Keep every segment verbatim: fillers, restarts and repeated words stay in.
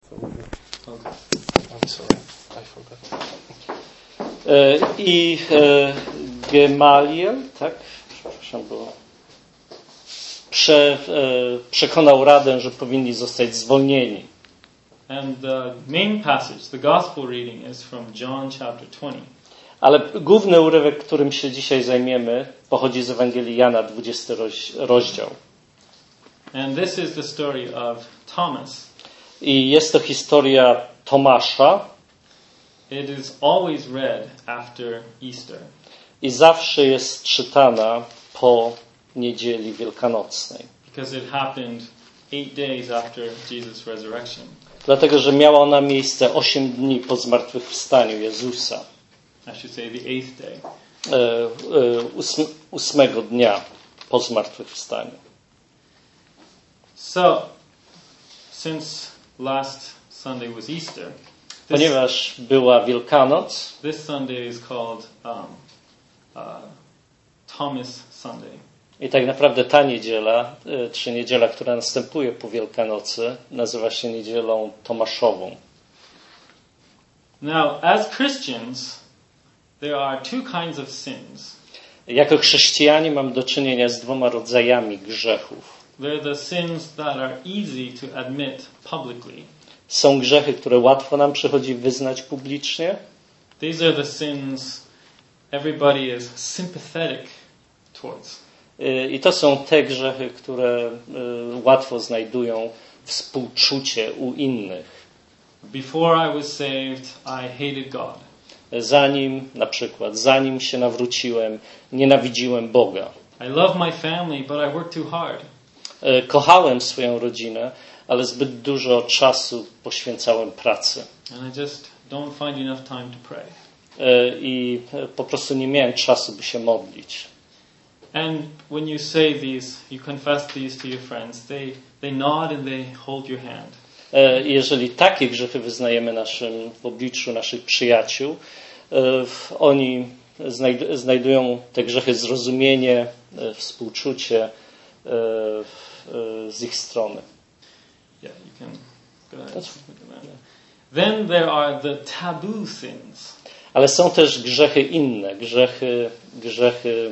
I'm sorry, I forgot. I Gemaliel, tak? Przepraszam, bo prze, przekonał Radę, że powinni zostać zwolnieni. And the main passage, the gospel reading, is from John chapter twenty. Ale główny urywek, którym się dzisiaj zajmiemy, pochodzi z Ewangelii Jana, dwudziesty rozdział. And this is the story of Thomas. I jest to historia Tomasza. It is always read after Easter. I zawsze jest czytana po niedzieli wielkanocnej. Because it happened eight days after Jesus' resurrection. Dlatego, że miała ona miejsce osiem dni po zmartwychwstaniu Jezusa. I should say the eighth day. E, e, ósm, ósmego dnia po zmartwychwstaniu. So, since last Sunday was Easter, this, ponieważ była Wielkanoc, this Sunday is called um, uh, Thomas Sunday. I tak naprawdę ta niedziela, czy niedziela, która następuje po Wielkanocy, nazywa się niedzielą Tomaszową. Now, as Christians, there are two kinds of sins. Jako chrześcijanie mamy do czynienia z dwoma rodzajami grzechów. They're the sins that are easy to admit publicly. Są grzechy, które łatwo nam przychodzi wyznać publicznie. These are the sins everybody is sympathetic towards. I to są te grzechy, które łatwo znajdują współczucie u innych. Before I was saved, I hated God. Zanim, na przykład, zanim się nawróciłem, nienawidziłem Boga. I love my family, but I work too hard. Kochałem swoją rodzinę, ale zbyt dużo czasu poświęcałem pracy. And I just don't find enough time to pray. I po prostu nie miałem czasu, by się modlić. And when you say these, you confess these to your friends, they, they nod and they hold your hand. Jeżeli takie grzechy wyznajemy naszym, w obliczu naszych przyjaciół, oni znajdują te grzechy zrozumienie, współczucie z ich strony. Yeah, you can go ahead. Then there are the taboo sins. Ale są też grzechy inne, grzechy, grzechy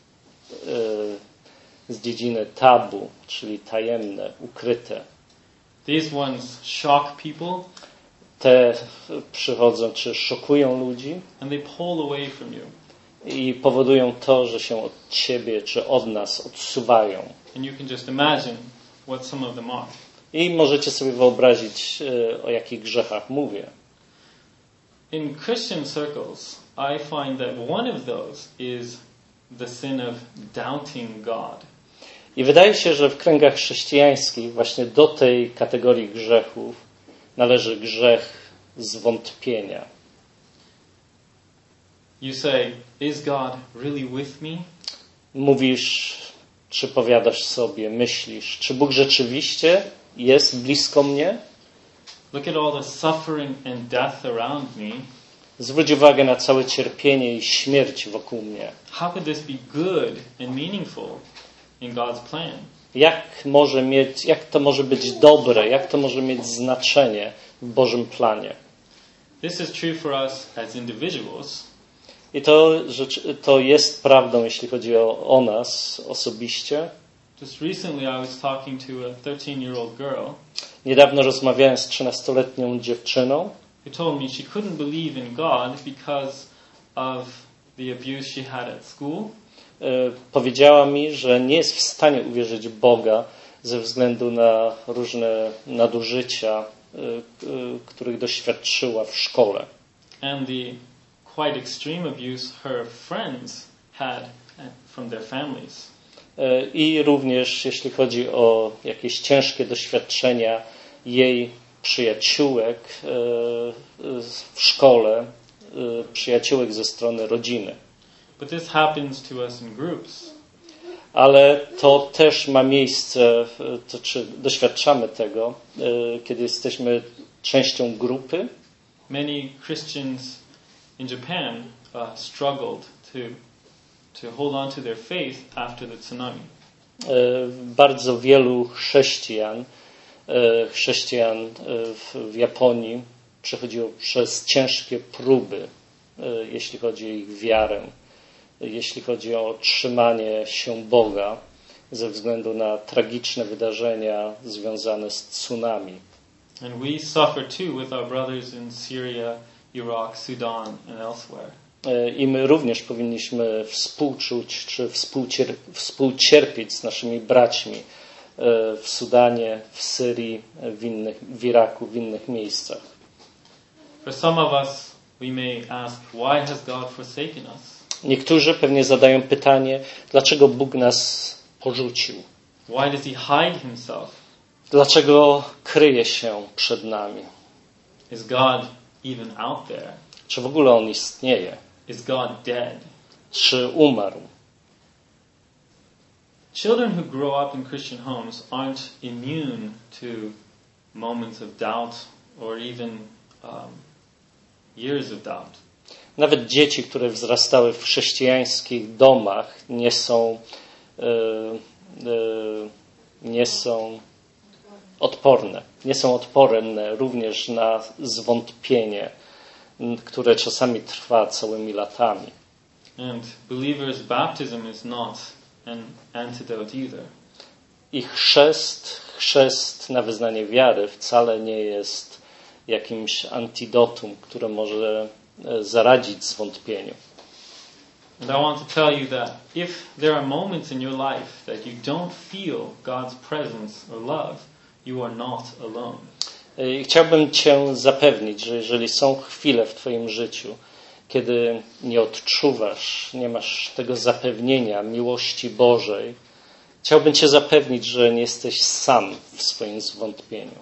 z dziedziny tabu, czyli tajemne, ukryte. These ones shock people. Te przychodzą, czy szokują ludzi. And they pull away from you. I powodują to, że się od ciebie, czy od nas odsuwają. And you can just imagine what some of them are. I możecie sobie wyobrazić, o jakich grzechach mówię. In Christian circles, I find that one of those is the sin of doubting God. I wydaje się, że w kręgach chrześcijańskich właśnie do tej kategorii grzechów należy grzech zwątpienia. You say, is God really with me? Mówisz, czy powiadasz sobie, myślisz, czy Bóg rzeczywiście jest blisko mnie? Look at all the suffering and death around me. Zwróć uwagę na całe cierpienie i śmierć wokół mnie. How could this be good and meaningful in God's plan? Jak może mieć, jak to może być dobre, jak to może mieć znaczenie w Bożym planie? This is true for us as individuals. I to, to jest prawdą, jeśli chodzi o, o nas osobiście. Just recently I was talking to a thirteen-year-old girl. Niedawno rozmawiałem z trzynastoletnią dziewczyną. Who told me she couldn't believe in God because of the abuse she had at school. Powiedziała mi, że nie jest w stanie uwierzyć w Boga ze względu na różne nadużycia, których doświadczyła w szkole. And the quite extreme abuse her friends had from their families. I również jeśli chodzi o jakieś ciężkie doświadczenia jej przyjaciółek w szkole, przyjaciółek ze strony rodziny. But this happens to us in groups. Ale to też ma miejsce, to, czy doświadczamy tego, kiedy jesteśmy częścią grupy. Many Christians in Japan uh, struggled to to hold on to their faith after the tsunami. Bardzo wielu chrześcijan chrześcijan w, w Japonii przechodziło przez ciężkie próby, jeśli chodzi o ich wiarę, jeśli chodzi o trzymanie się Boga ze względu na tragiczne wydarzenia związane z tsunami. And we suffer too with our brothers in Syria, Iraq, Sudan and elsewhere. I my również powinniśmy współczuć czy współcier- współcierpieć z naszymi braćmi w Sudanie, w Syrii, w, innych, w Iraku, w innych miejscach. For some of us, we may ask, why has God forsaken us? Niektórzy pewnie zadają pytanie, dlaczego Bóg nas porzucił? Why does he hide himself? Dlaczego kryje się przed nami? Is God even out there? Czy w ogóle On istnieje? Is God dead? Czy umarł? Children who grow up in Christian homes aren't immune to moments of doubt or even um, years of doubt. Nawet dzieci, które wzrastały w chrześcijańskich domach, nie są, e, e, nie są odporne. Nie są odporne również na zwątpienie, które czasami trwa całymi latami. And believers' baptism is not an antidote either. I chrzest, chrzest na wyznanie wiary wcale nie jest jakimś antidotum, które może zaradzić zwątpieniu. And I want to tell you that if there are moments in your life that you don't feel God's presence or love, you are not alone. I chciałbym Cię zapewnić, że jeżeli są chwile w Twoim życiu, kiedy nie odczuwasz, nie masz tego zapewnienia miłości Bożej, chciałbym Cię zapewnić, że nie jesteś sam w swoim zwątpieniu.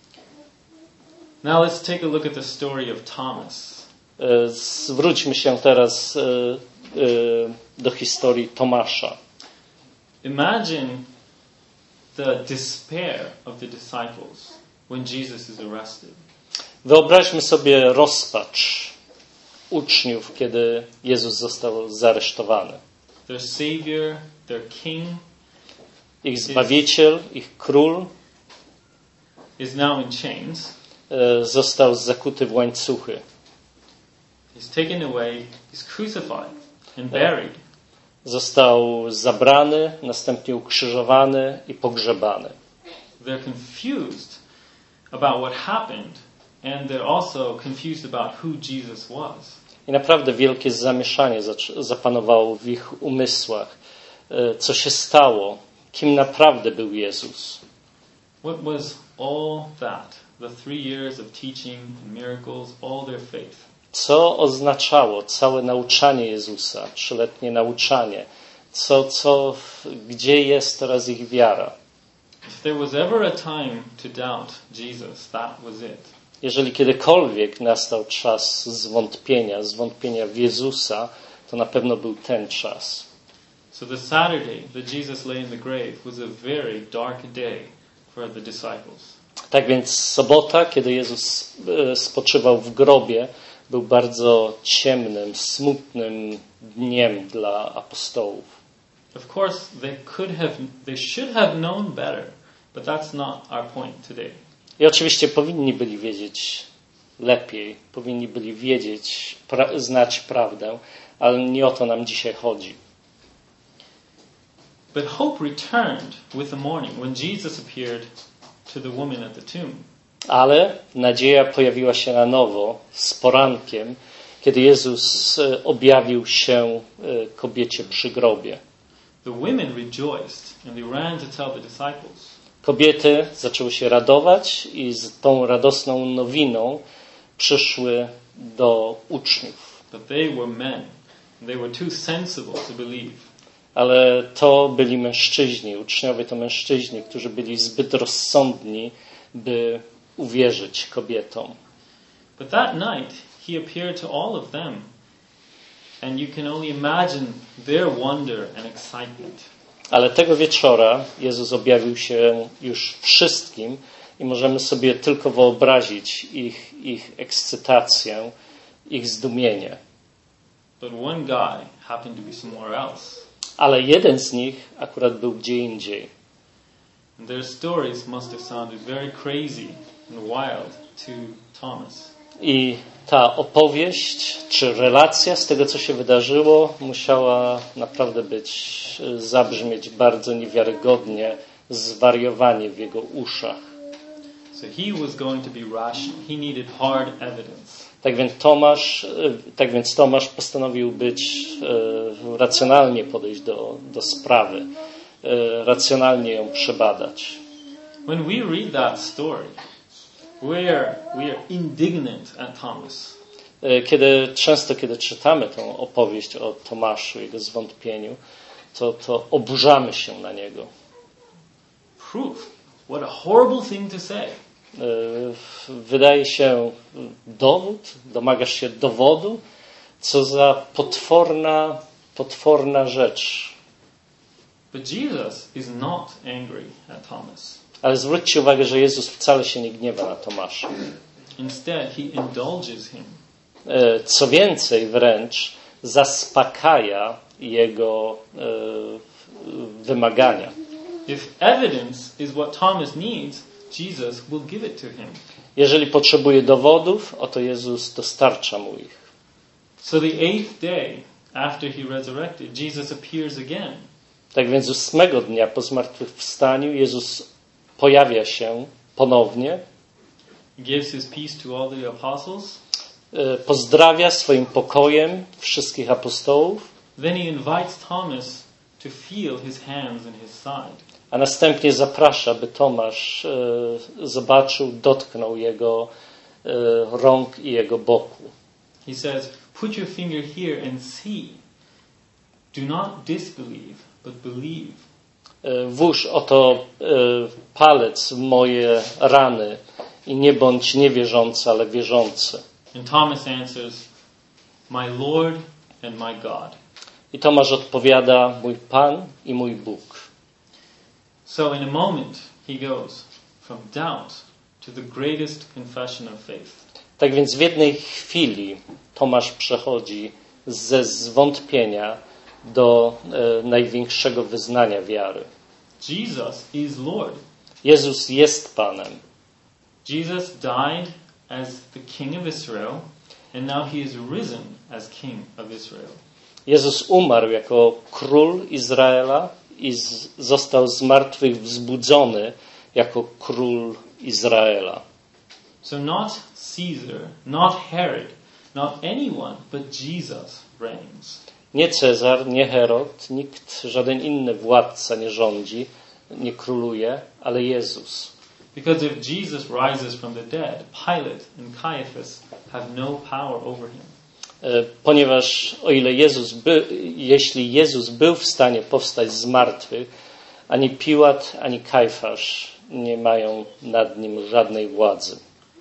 Now let's take a look at the story of Thomas. Zwróćmy się teraz do historii Tomasza. Imagine the despair of the disciples when Jesus is arrested. Wyobraźmy sobie rozpacz uczniów, kiedy Jezus został zaresztowany. Their Savior, their King, ich Zbawiciel, ich Król is now in chains. Został zakuty w łańcuchy. He's taken away, he's crucified and buried. Został zabrany, następnie ukrzyżowany i pogrzebany. They're confused about what happened, and they're also confused about who Jesus was. I naprawdę wielkie zamieszanie zapanowało w ich umysłach. Co się stało? Kim naprawdę był Jezus? What was all that? The three years of teaching and miracles, all their faith. Co oznaczało całe nauczanie Jezusa, trzyletnie nauczanie? Co, co, gdzie jest teraz ich wiara? If there was ever a time to doubt Jesus, that was it. Jeżeli kiedykolwiek nastał czas zwątpienia, zwątpienia w Jezusa, to na pewno był ten czas. So the Saturday that Jesus lay in the grave was a very dark day for the disciples. Tak więc sobota, kiedy Jezus spoczywał w grobie, był bardzo ciemnym, smutnym dniem dla apostołów. Of course, they could have, they should have known better, but that's not our point today. I oczywiście powinni byli wiedzieć lepiej, powinni byli wiedzieć, pra- znać prawdę, ale nie o to nam dzisiaj chodzi. But hope returned with the morning when Jesus appeared to the woman at the tomb. Ale nadzieja pojawiła się na nowo z porankiem, kiedy Jezus objawił się kobiecie przy grobie. The women rejoiced and they ran to tell the disciples. Kobiety zaczęły się radować i z tą radosną nowiną przyszły do uczniów. But they were men. They were too sensible to believe. Ale to byli mężczyźni, uczniowie to mężczyźni, którzy byli zbyt rozsądni, by uwierzyć kobietom. But that night he appeared to all of them. And you can only imagine their wonder and excitement. Ale tego wieczora Jezus objawił się już wszystkim i możemy sobie tylko wyobrazić ich, ich ekscytację, ich zdumienie. But one guy happened to be somewhere else. Ale jeden z nich akurat był gdzie indziej. Their stories must have sounded very crazy and wild to Thomas. I ta opowieść, czy relacja z tego, co się wydarzyło, musiała naprawdę być, zabrzmieć bardzo niewiarygodnie, zwariowanie w jego uszach. So he was going to be rational. He needed hard evidence. Tak więc Tomasz, tak więc Tomasz postanowił być e, racjonalnie podejść do, do sprawy, e, racjonalnie ją przebadać. When we read that story, we are, we are indignant at Thomas. E, kiedy, często, kiedy czytamy tą opowieść o Tomaszu, jego zwątpieniu, to, to oburzamy się na niego. Proof. What a horrible thing to say. Wydaje się dowód, domagasz się dowodu, co za potworna, potworna rzecz. But Jesus is not angry at Thomas. Ale zwróćcie uwagę, że Jezus wcale się nie gniewa na Tomasza. Instead, he indulges him. Co więcej, wręcz zaspokaja jego wymagania. If evidence is what Thomas needs, Jesus will give it to him. Jeżeli potrzebuje dowodów, oto Jezus dostarcza mu ich. So the eighth day after he resurrected, Jesus appears again. Tak więc ósmego dnia po zmartwychwstaniu Jezus pojawia się ponownie. He gives his peace to all the apostles. Pozdrawia swoim pokojem wszystkich apostołów. Then he invites Thomas to feel his hands and his side. A następnie zaprasza, by Tomasz e, zobaczył, dotknął jego e, rąk i jego boku. He says, put your finger here and see. Do not disbelieve, but believe. E, włóż oto e, palec w moje rany i nie bądź niewierzący, ale wierzący. And Thomas answers, my Lord and my God. I Tomasz odpowiada, mój Pan i mój Bóg. So in a moment he goes from doubt to the greatest confession of faith. Tak więc w jednej chwili Tomasz przechodzi ze zwątpienia do e, największego wyznania wiary. Jesus is Lord. Jezus jest Panem. Jesus died as the King of Israel, and now he is risen as King of Israel. Jezus umarł jako król Izraela i z, został z martwych wzbudzony jako król Izraela. So not Caesar, not Herod, not anyone, but Jesus reigns. Nie Cezar, nie Herod, nikt, żaden inny władca nie rządzi, nie króluje, ale Jezus. Because if Jesus rises from the dead, Pilate and Caiaphas have no power over him. Ponieważ o ile Jezus by, jeśli Jezus był w stanie powstać z martwych, ani Piłat, ani Kajfasz nie mają nad nim żadnej władzy.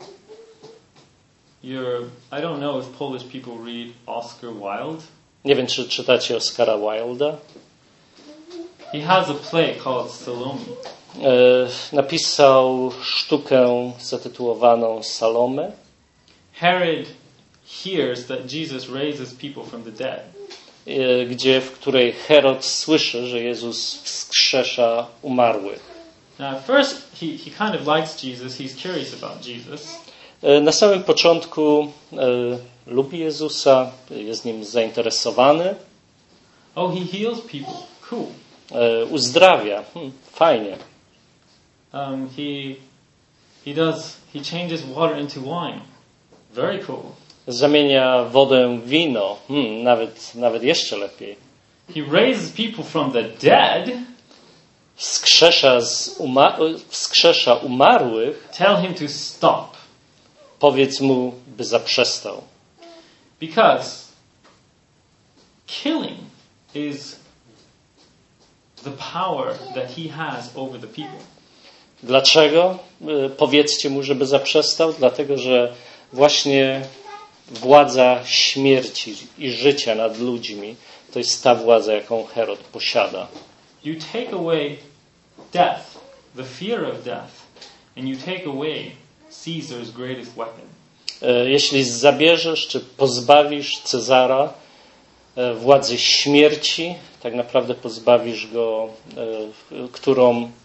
You're, I don't know if Polish people read Oscar Wilde. Nie wiem, czy czytacie Oscara Wilda. He has a play called Salome. E, napisał sztukę zatytułowaną Salome. Herod hears that Jesus raises people from the dead. E, gdzie, w której Herod słyszy, że Jezus wskrzesza umarłych. Now at first he, he kind of likes Jesus, he's curious about Jesus. E, na samym początku e, lubi Jezusa, jest nim zainteresowany. Oh, he heals people. Cool. E, uzdrawia. Hmm, fajnie. Um, he he does he changes water into wine. Very cool. Zamienia wodę w wino. Hmm, nawet, nawet jeszcze lepiej. He raises people from the dead. Wskrzesza, z uma- wskrzesza umarłych. Tell him to stop. Powiedz mu, by zaprzestał. Because killing is the power that he has over the people. Dlaczego? Powiedzcie mu, żeby zaprzestał. Dlatego, że właśnie władza śmierci i życia nad ludźmi to jest ta władza, jaką Herod posiada. You take away death, the fear of death, and you take away Caesar's greatest weapon. Jeśli zabierzesz czy pozbawisz Cezara władzy śmierci, tak naprawdę pozbawisz go, którą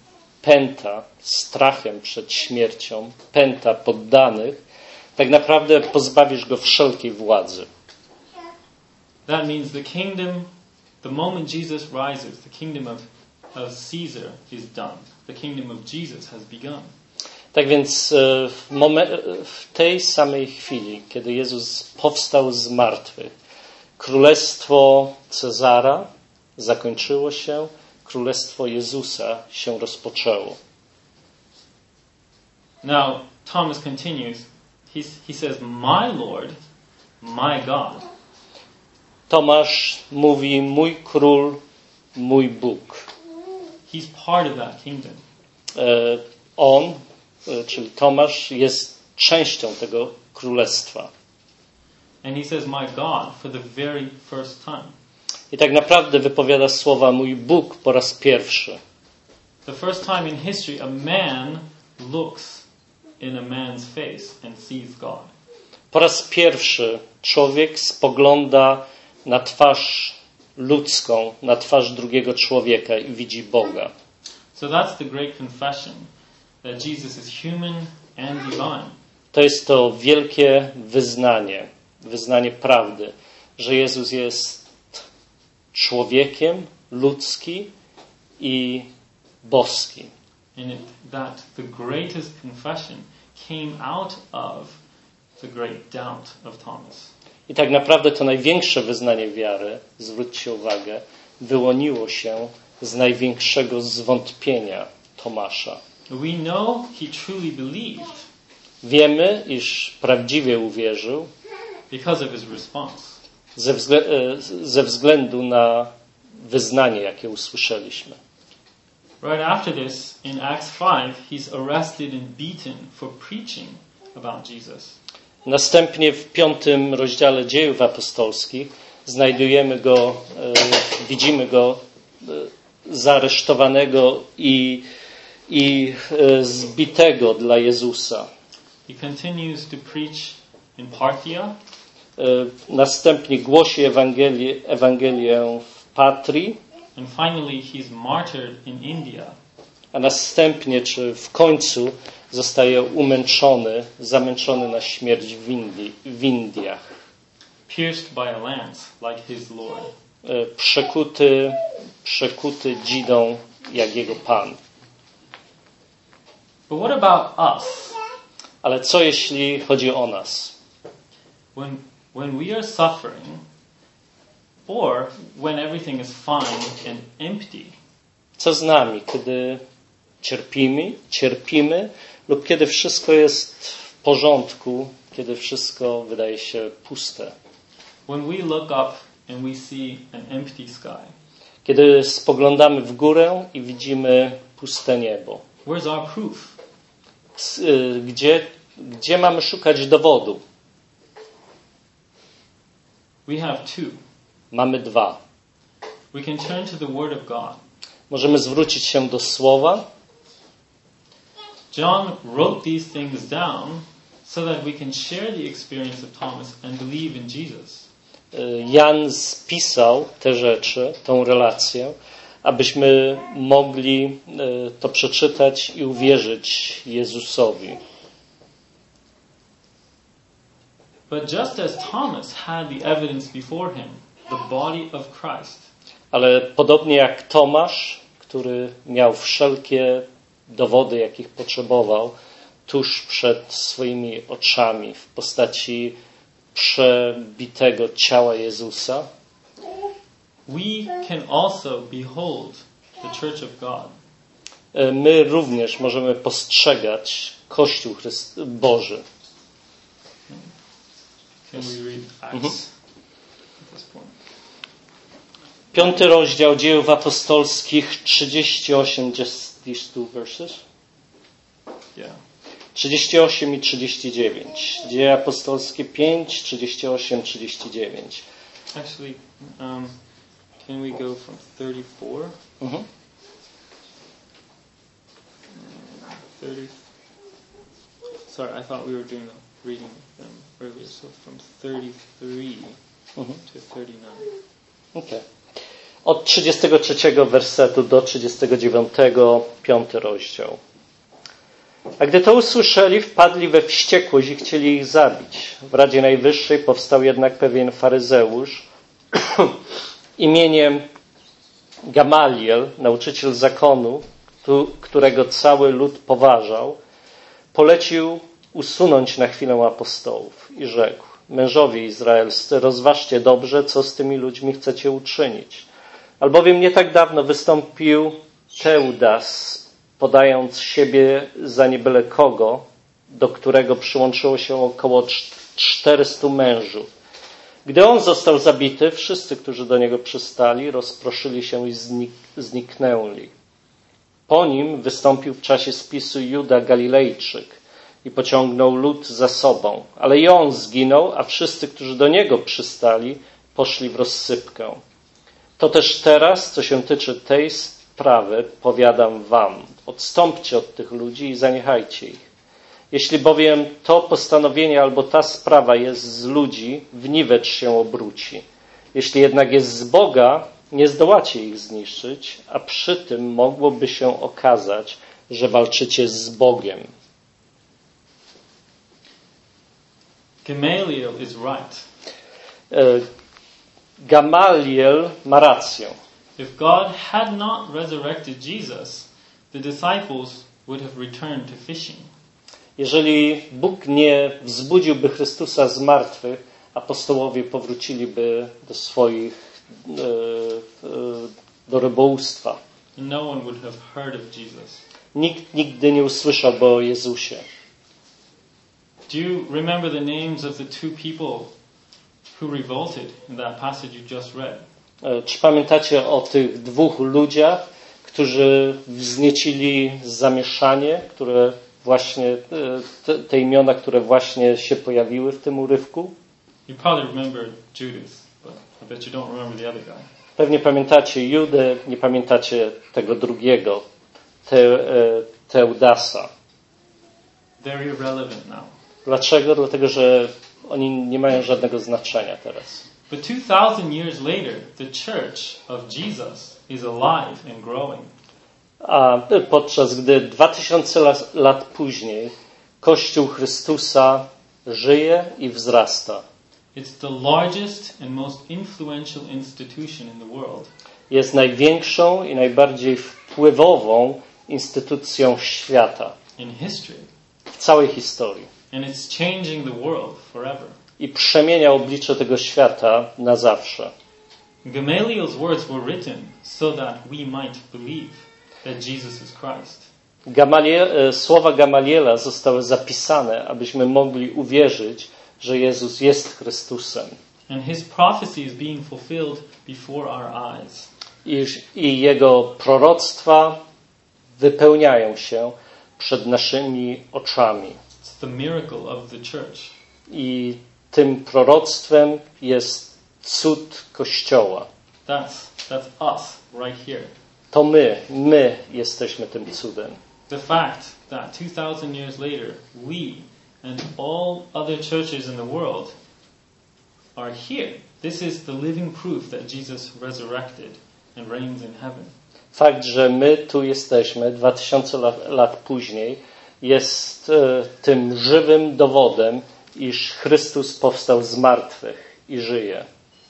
pęta strachem przed śmiercią, pęta poddanych, tak naprawdę pozbawisz go wszelkiej władzy. That means the kingdom, the moment Jesus rises, the kingdom of, of Caesar is done. The kingdom of Jesus has begun. Tak więc w, momen- w tej samej chwili, kiedy Jezus powstał z martwych, królestwo Cezara zakończyło się, królestwo Jezusa się rozpoczęło. Now, Thomas continues. He's, he says, my Lord, my God. Tomasz mówi, mój król, mój Bóg. He's part of that kingdom. E, On, e, czyli Tomasz, jest częścią tego królestwa. And he says, my God, for the very first time. I tak naprawdę wypowiada słowa mój Bóg po raz pierwszy. The first time in history a man looks in a man's face and sees God. Po raz pierwszy człowiek spogląda na twarz ludzką, na twarz drugiego człowieka i widzi Boga. So that's the great confession, that Jesus is human and divine. To jest to wielkie wyznanie, wyznanie prawdy, że Jezus jest człowiekiem, ludzki i boski. And it, that the greatest confession came out of the great doubt of Thomas. I tak naprawdę to największe wyznanie wiary, zwróćcie uwagę, wyłoniło się z największego zwątpienia Tomasza. We know he truly believed Wiemy, iż prawdziwie uwierzył because of his response. ze, wzgle- ze względu na wyznanie, jakie usłyszeliśmy. Right after this, in Acts five, he's arrested and beaten for preaching about Jesus. Następnie w piątym rozdziale Dziejów Apostolskich znajdujemy go, e, widzimy go e, zaaresztowanego i, i e, zbitego dla Jezusa. He continues to preach in Parthia, E, następnie głosi Ewangelię, Ewangelię w Patrii, and finally he's martyred in India. a następnie, czy w końcu, zostaje umęczony, zamęczony na śmierć w, Indii, w Indiach. Pierced by a lance like his Lord. E, Przekuty, przekuty dzidą jak jego Pan. But what about us? Ale co jeśli chodzi o nas? When, when we are suffering, or when everything is fine and empty, Co z nami, kiedy cierpimy, cierpimy lub kiedy wszystko jest w porządku, kiedy wszystko wydaje się puste? when we look up and we see an empty sky, Kiedy spoglądamy w górę i widzimy puste niebo. where's our proof? S- y, Gdzie, gdzie mamy szukać dowodu? We have two. Mamy dwa. We can turn to the Word of God. Możemy zwrócić się do Słowa. John wrote these things down so that we can share the experience of Thomas and believe in Jesus. Y, Jan spisał te rzeczy, tą relację, abyśmy mogli y, to przeczytać i uwierzyć Jezusowi. But just as Thomas had the evidence before him, the body of Christ, Ale podobnie jak Tomasz, który miał wszelkie dowody, jakich potrzebował, tuż przed swoimi oczami w postaci przebitego ciała Jezusa, we can also behold the Church of God. y, my również możemy postrzegać Kościół Chryst- Boży. Can we read Acts Mhm. at this point? Piąty rozdział Dziejów Apostolskich, trzydzieści osiem, just these two verses. Yeah. trzydzieści osiem i trzydzieści dziewięć. Dzieje Apostolskie pięć, trzydzieści osiem, trzydzieści dziewięć. Actually, um, can we go from thirty-four? Mhm. thirty. Sorry, I thought we were doing the reading them earlier. So from thirty-three Mhm. to thirty-nine. Okay. Od trzydziestego trzeciego wersetu do trzydziestego dziewiątego, piąty rozdział. A gdy to usłyszeli, wpadli we wściekłość i chcieli ich zabić. W Radzie Najwyższej powstał jednak pewien faryzeusz imieniem Gamaliel, nauczyciel zakonu, którego cały lud poważał, polecił usunąć na chwilę apostołów i rzekł: mężowie izraelscy, rozważcie dobrze, co z tymi ludźmi chcecie uczynić. Albowiem nie tak dawno wystąpił Teudas, podając siebie za nie byle kogo, do którego przyłączyło się około czterystu mężów. Gdy on został zabity, wszyscy, którzy do niego przystali, rozproszyli się i znik- zniknęli. Po nim wystąpił w czasie spisu Juda Galilejczyk i pociągnął lud za sobą, ale i on zginął, a wszyscy, którzy do niego przystali, poszli w rozsypkę. To też teraz, co się tyczy tej sprawy, powiadam wam, odstąpcie od tych ludzi i zaniechajcie ich. Jeśli bowiem to postanowienie albo ta sprawa jest z ludzi, w niwecz się obróci. Jeśli jednak jest z Boga, nie zdołacie ich zniszczyć, a przy tym mogłoby się okazać, że walczycie z Bogiem. Gamaliel is right. Gamaliel ma rację. If God had not resurrected Jesus, the disciples would have returned to fishing. Jeżeli Bóg nie wzbudziłby Chrystusa z martwych, apostołowie powróciliby do swoich, do rybołówstwa. No one would have heard of Jesus. Nikt nigdy nie usłyszałby o Jezusie. Do you remember the names of the two people who revolted in that passage you just read? Czy pamiętacie o tych dwóch ludziach, którzy wzniecili zamieszanie, które właśnie, te, te imiona, które właśnie się pojawiły w tym urywku? You probably remember Judas, but I bet you don't remember the other guy. Pewnie pamiętacie Judę, nie pamiętacie tego drugiego, te, Teudasa. They're irrelevant now. Dlaczego? Dlatego, że oni nie mają żadnego znaczenia teraz. But two thousand years later, the church of Jesus is alive and growing. A podczas gdy dwa tysiące lat, lat później Kościół Chrystusa żyje i wzrasta. It's the largest and most influential institution in the world. Jest największą i najbardziej wpływową instytucją świata In history. w całej historii. And it's changing the world forever. I przemienia oblicze tego świata na zawsze. Gamaliel's words were written so that we might believe that Jesus is Christ. Gamaliel, słowa Gamaliela zostały zapisane, abyśmy mogli uwierzyć, że Jezus jest Chrystusem. And his prophecy is being fulfilled before our eyes. I, I jego proroctwa wypełniają się przed naszymi oczami. It's the miracle of the church. I tym proroctwem jest cud Kościoła. That's, that's us right here. To my, my jesteśmy tym cudem. The fact that two thousand years later, we and all other churches in the world are here. This is the living proof that Jesus resurrected and reigns in heaven. Fakt, że my tu jesteśmy dwa tysiące lat, lat później, jest e, tym żywym dowodem, iż Chrystus powstał z martwych i żyje.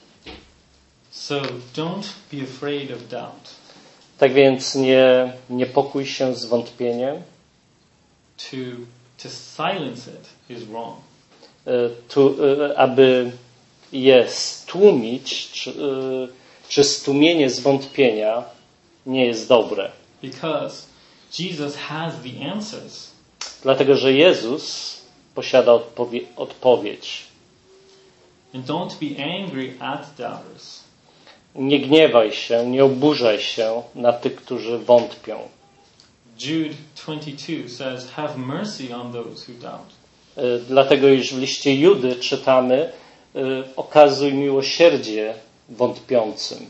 So don't be afraid of doubt. Tak więc nie niepokój się zwątpieniem. To, to silence it is wrong. E, tu, e, aby je stłumić, czy, e, czy stłumienie zwątpienia nie jest dobre. Because Jesus has the answers. Dlatego, że Jezus posiada odpowie- odpowiedź. And don't be angry at doubters. Nie gniewaj się, nie oburzaj się na tych, którzy wątpią. Jude twenty-two says, have mercy on those who doubt. E, Dlatego, iż w liście Judy czytamy, e, okazuj miłosierdzie wątpiącym.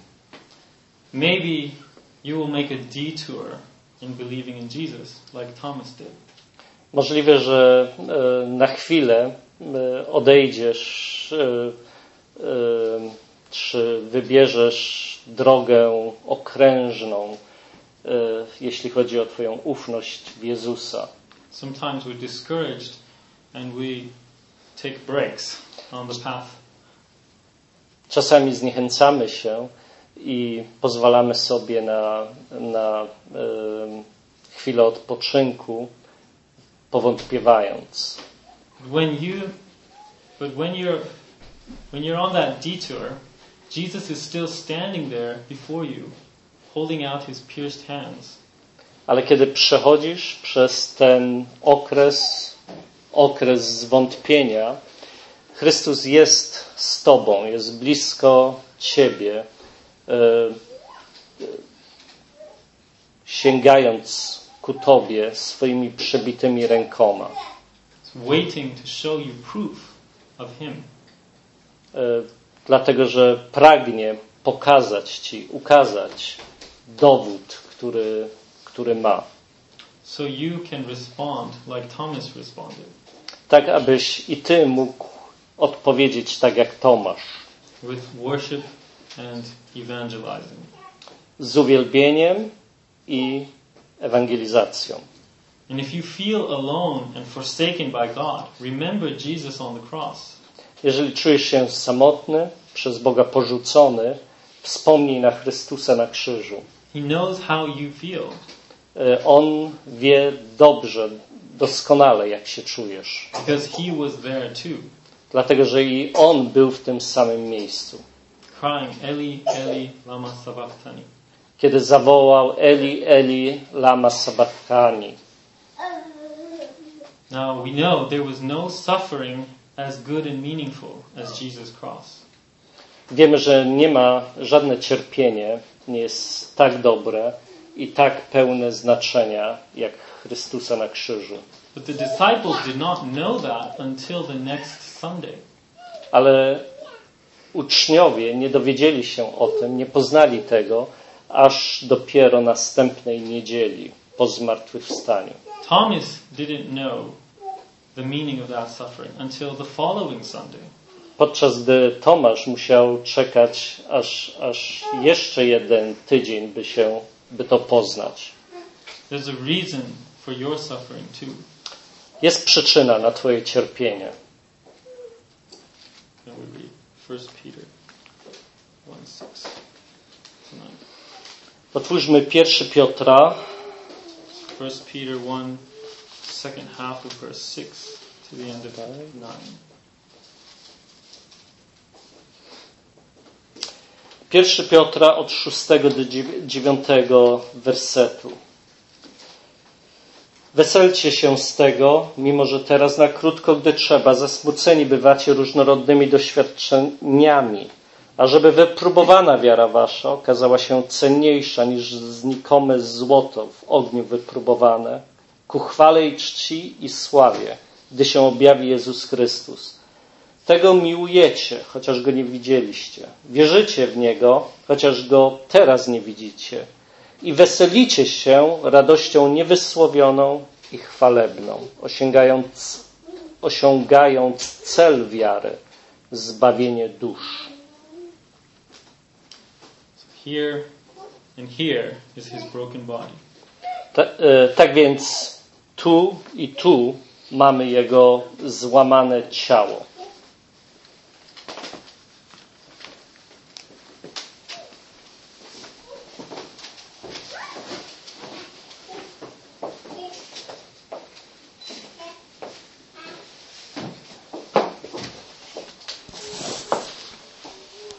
Maybe you will make a detour in believing in Jesus, like Thomas did. Możliwe, że e, na chwilę e, odejdziesz, e, e, czy wybierzesz drogę okrężną, jeśli chodzi o twoją ufność w Jezusa. Sometimes we're discouraged and we take breaks on the path. Czasami zniechęcamy się i pozwalamy sobie na, na e, chwilę odpoczynku, powątpiewając. When you, but when you're, when you're on that detour, Jesus is still standing there before you, holding out his pierced hands. Ale kiedy przechodzisz przez ten okres, okres zwątpienia, Chrystus jest z tobą, jest blisko ciebie, e, sięgając ku tobie swoimi przebitymi rękoma. Waiting to show you proof of him. E, dlatego, że pragnie pokazać ci, ukazać dowód, który, który ma. So you can respond like Thomas responded. Tak, abyś i ty mógł odpowiedzieć tak jak Tomasz. With worship and evangelizing. Z uwielbieniem i ewangelizacją. And if you feel alone and forsaken by God, remember Jesus on the cross. Jeżeli czujesz się samotny, przez Boga porzucony, wspomnij na Chrystusa na krzyżu. He knows how you feel. On wie dobrze, doskonale, jak się czujesz. Because he was there too. Dlatego, że i On był w tym samym miejscu. Crying, Eli, Eli, lama sabachthani. Kiedy zawołał Eli, Eli, lama sabachthani. Now we know there was no suffering as good and meaningful as Jesus' cross. Wiemy, że nie ma żadne cierpienie, nie jest tak dobre i tak pełne znaczenia jak Chrystusa na krzyżu. But the disciples did not know that until the next Sunday. Ale uczniowie nie dowiedzieli się o tym, nie poznali tego, aż dopiero następnej niedzieli po zmartwychwstaniu. Thomas didn't know the meaning of that suffering until the following Sunday. Podczas gdy Tomasz musiał czekać aż, aż jeszcze jeden tydzień, by się, by to poznać. There's a reason for your suffering too. Jest przyczyna na twoje cierpienie. Can we read First Peter one six to nine? Otwórzmy pierwszy Piotra, First Peter one, second half of verse six to the end of nine. pierwszy Piotra od szóstego do dziewiątego wersetu. Weselcie się z tego, mimo że teraz na krótko, gdy trzeba, zasmuceni bywacie różnorodnymi doświadczeniami, ażeby wypróbowana wiara wasza okazała się cenniejsza niż znikome złoto w ogniu wypróbowane, ku chwale i czci i sławie, gdy się objawi Jezus Chrystus. Tego miłujecie, chociaż Go nie widzieliście. Wierzycie w Niego, chociaż Go teraz nie widzicie. I weselicie się radością niewysłowioną i chwalebną, osiągając, osiągając cel wiary, zbawienie dusz. Here and here is his broken body. Ta, e, tak więc tu i tu mamy Jego złamane ciało.